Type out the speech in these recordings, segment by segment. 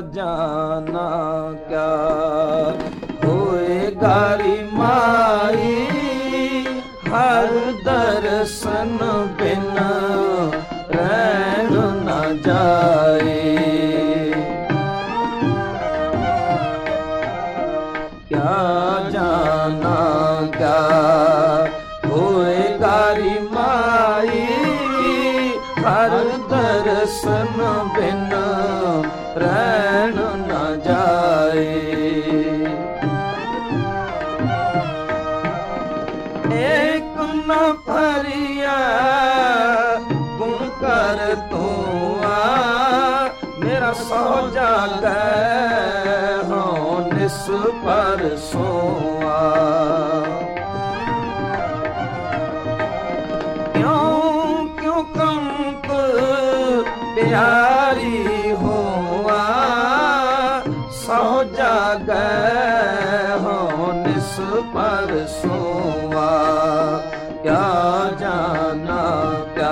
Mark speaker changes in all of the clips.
Speaker 1: जाना क्या होएगा री माई हर दर्शन बिना रहन न जाए। क्या जाना क्या होएगा री माई हर दर्शन बिना रहन न जाए। एक न भरिया गुण कर तू मेरा सौ जागै हो निस पर सोआ। क्यों कंप प्यारी हुआ सौ जागै हो निस पर सोआ। क्या जाना क्या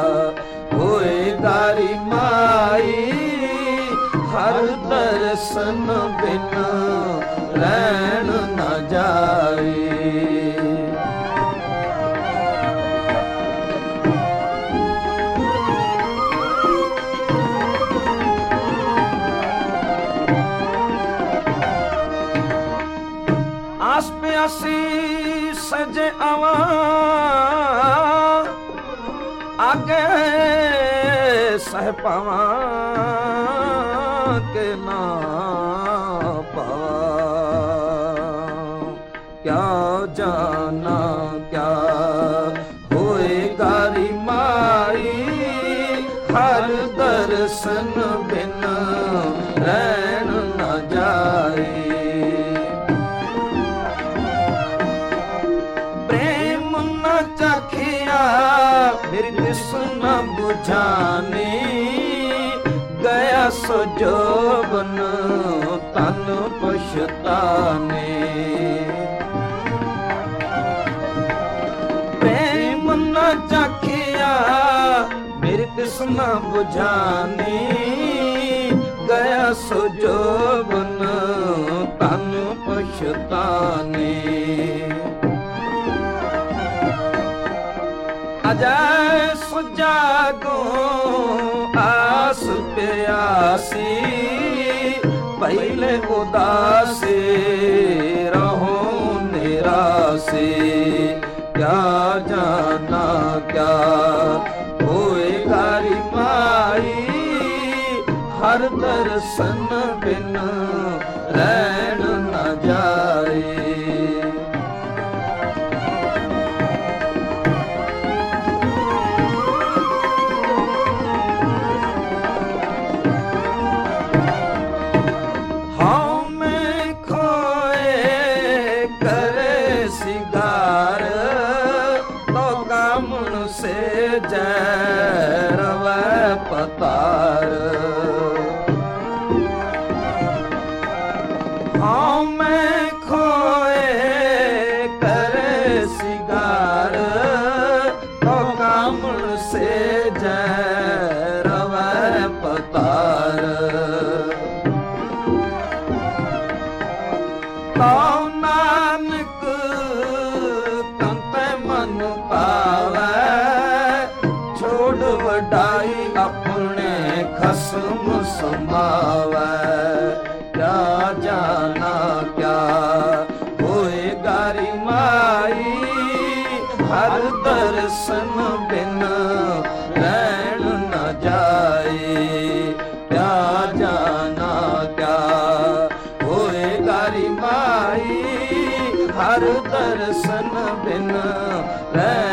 Speaker 1: होएगा री माई हर दर्शन बिना रहन न जाए। आस प्यासी सजे आवा आगे सह पावा के ना पावा। क्या जाना क्या होएगा री माई हर दर्शन बिना रहन न जाए। चखिया मेरी तृष्णा बुझाने गया सो जोबन तन पछताने। प्रेम न चखिया मेरी तृष्णा बुझाने गया सो जोबन तन पछताने। अजय सुजागो आस प्यासी पहले उदासी रहो निरासी। क्या जाना क्या होएगा री माई हर दर्शन बिना रहन न जाए। से जैरव पतार हाँ मैं खोए करे सिगार तो कामण से जैरव पतार। तो नानक तंत मन पावे वडाई अपने खसम समावे। क्या जाना क्या होएगा री माई हर दर्शन बिना रहन न जाए। क्या जाना क्या होएगा री माई हर दर्शन बिना